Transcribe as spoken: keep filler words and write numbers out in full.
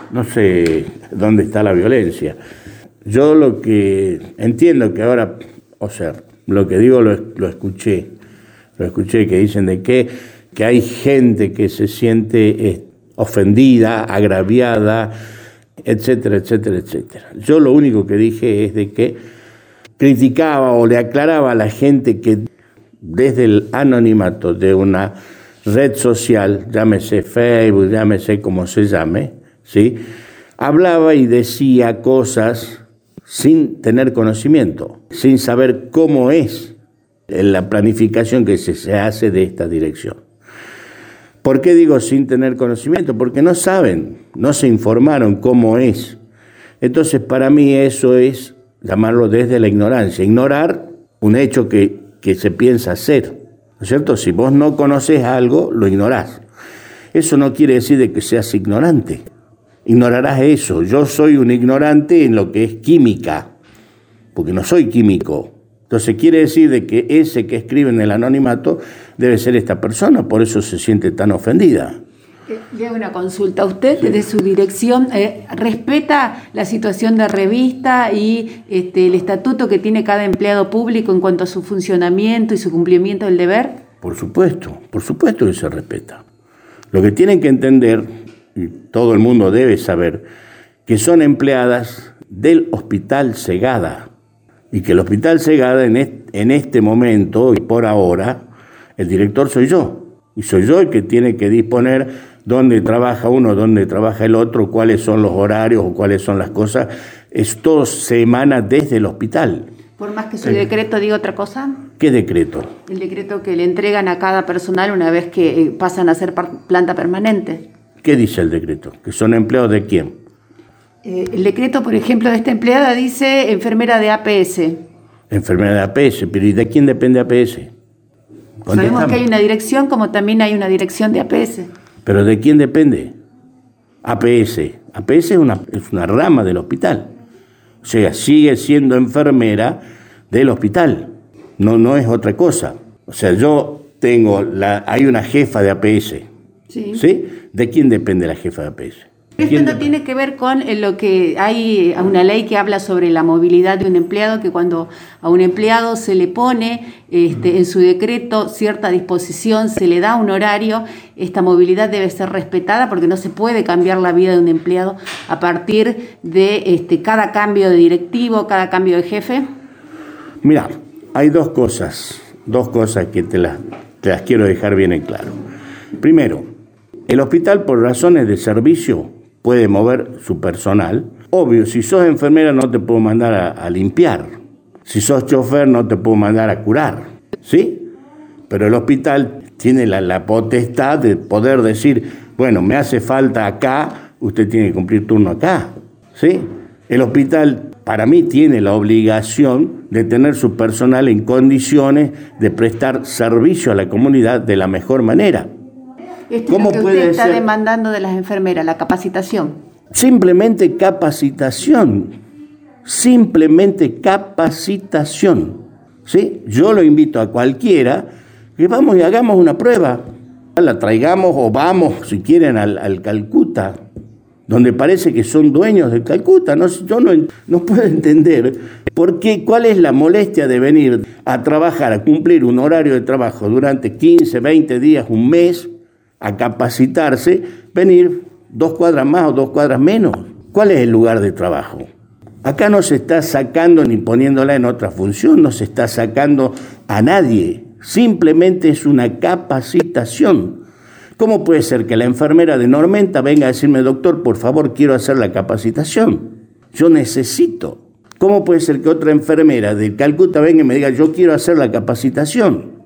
no sé dónde está la violencia. Yo lo que entiendo que ahora, o sea, lo que digo lo, lo escuché, lo escuché que dicen de que, que hay gente que se siente eh, ofendida, agraviada, etcétera, etcétera, etcétera. Yo lo único que dije es de que criticaba o le aclaraba a la gente que desde el anonimato de una red social, llámese Facebook, llámese como se llame, ¿sí?, hablaba y decía cosas sin tener conocimiento, sin saber cómo es la planificación que se, se hace de esta dirección. ¿Por qué digo sin tener conocimiento? Porque no saben, no se informaron cómo es. Entonces, para mí eso es llamarlo desde la ignorancia, ignorar un hecho que, que se piensa hacer, ¿no es cierto? Si vos no conoces algo, lo ignorás. Eso no quiere decir de que seas ignorante. Ignorarás eso. Yo soy un ignorante en lo que es química, porque no soy químico. Entonces quiere decir de que ese que escribe en el anonimato debe ser esta persona, por eso se siente tan ofendida. Le hago una consulta. ¿Usted, desde su dirección, eh, respeta la situación de revista y este, el estatuto que tiene cada empleado público en cuanto a su funcionamiento y su cumplimiento del deber? Por supuesto, por supuesto que se respeta. Lo que tienen que entender, y todo el mundo debe saber, que son empleadas del Hospital Segada, y que el Hospital Segada en este, en este momento y por ahora, el director soy yo, y soy yo el que tiene que disponer dónde trabaja uno, dónde trabaja el otro, cuáles son los horarios o cuáles son las cosas. Esto se emana desde el hospital. Por más que su decreto diga otra cosa. ¿Qué decreto? El decreto que le entregan a cada personal una vez que pasan a ser planta permanente. ¿Qué dice el decreto? ¿Que son empleados de quién? Eh, el decreto, por ejemplo, de esta empleada dice enfermera de A P S. Enfermera de A P S, pero ¿y de quién depende A P S? Sabemos que hay una dirección, como también hay una dirección de A P S. ¿Pero de quién depende? A P S. A P S es una, es una rama del hospital. O sea, sigue siendo enfermera del hospital. No, no es otra cosa. O sea, yo tengo, la, hay una jefa de A P S. Sí. ¿Sí? ¿De quién depende la jefa de A P S? Esto no tiene que ver con lo que hay una ley que habla sobre la movilidad de un empleado, que cuando a un empleado se le pone este, en su decreto cierta disposición, se le da un horario, esta movilidad debe ser respetada porque no se puede cambiar la vida de un empleado a partir de este, cada cambio de directivo, cada cambio de jefe. Mirá, hay dos cosas, dos cosas que te las, te las quiero dejar bien en claro. Primero, el hospital por razones de servicio puede mover su personal. Obvio, si sos enfermera no te puedo mandar a, a limpiar. Si sos chofer no te puedo mandar a curar, ¿sí? Pero el hospital tiene la, la potestad de poder decir, bueno, me hace falta acá, usted tiene que cumplir turno acá, ¿sí? El hospital, para mí, tiene la obligación de tener su personal en condiciones de prestar servicio a la comunidad de la mejor manera. Esto es lo que usted está demandando de las enfermeras, la capacitación. Simplemente capacitación, simplemente capacitación, ¿sí? Yo lo invito a cualquiera que vamos y hagamos una prueba, la traigamos o vamos, si quieren, al, al Calcuta, donde parece que son dueños del Calcuta. No, yo no, no puedo entender por qué, cuál es la molestia de venir a trabajar, a cumplir un horario de trabajo durante quince, veinte días, un mes, a capacitarse, venir dos cuadras más o dos cuadras menos. ¿Cuál es el lugar de trabajo? Acá no se está sacando ni poniéndola en otra función, no se está sacando a nadie, simplemente es una capacitación. ¿Cómo puede ser que la enfermera de Normenta venga a decirme, doctor, por favor, quiero hacer la capacitación? Yo necesito. ¿Cómo puede ser que otra enfermera de Calcuta venga y me diga, yo quiero hacer la capacitación?